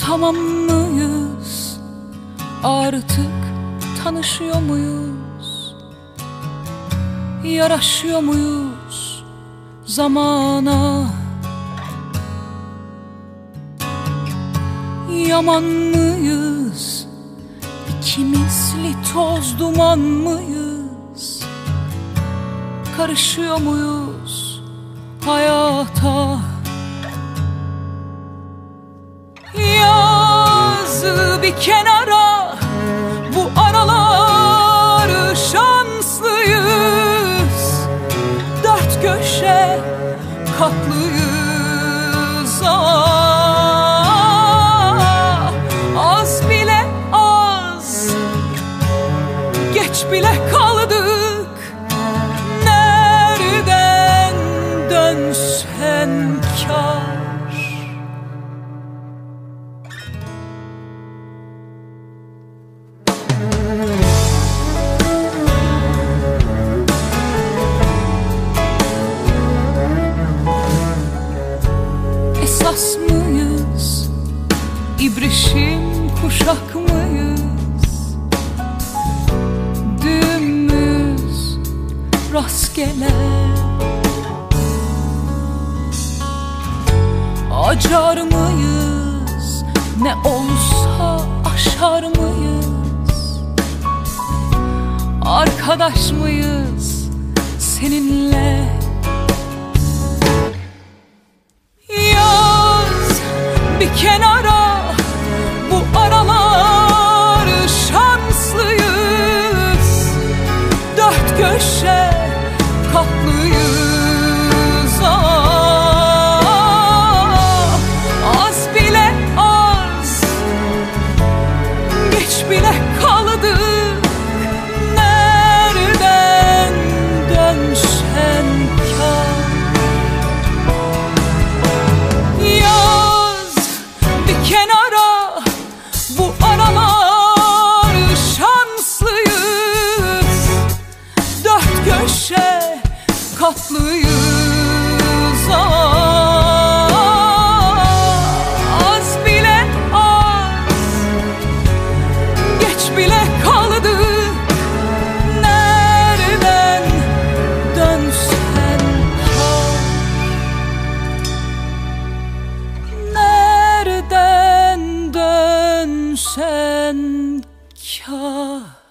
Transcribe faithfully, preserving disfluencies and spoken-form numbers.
Tamam mıyız? Artık tanışıyor muyuz? Yaraşıyor muyuz zamana? Yaman mıyız? İkimizli toz duman mıyız? Karışıyor muyuz hayata? Yazı bir kenara, bu aralar şanslıyız. Dört köşe katlıyız. Ah, az bile az, geç bile kaldık. Nereden dönsen kâr. Esas mıyız? İbrişim kuşak mıyız? Düğümüz rastgele. Acar mıyız? Ne olsa aşar mıyız? Arkadaş mıyız seninle? Yaz bir kenara, bu aralar şanslıyız. Dört köşe katlıyız. Ah, az bile az, geç bile kaldık. Nereden dönsen kâr. Yaz bir kenara, bu aralar şanslıyız. Dört köşe katlıyız. Ah, az bile az, geç bile kaldık. Nereden dönsen kâr. Nereden dönsen kâr.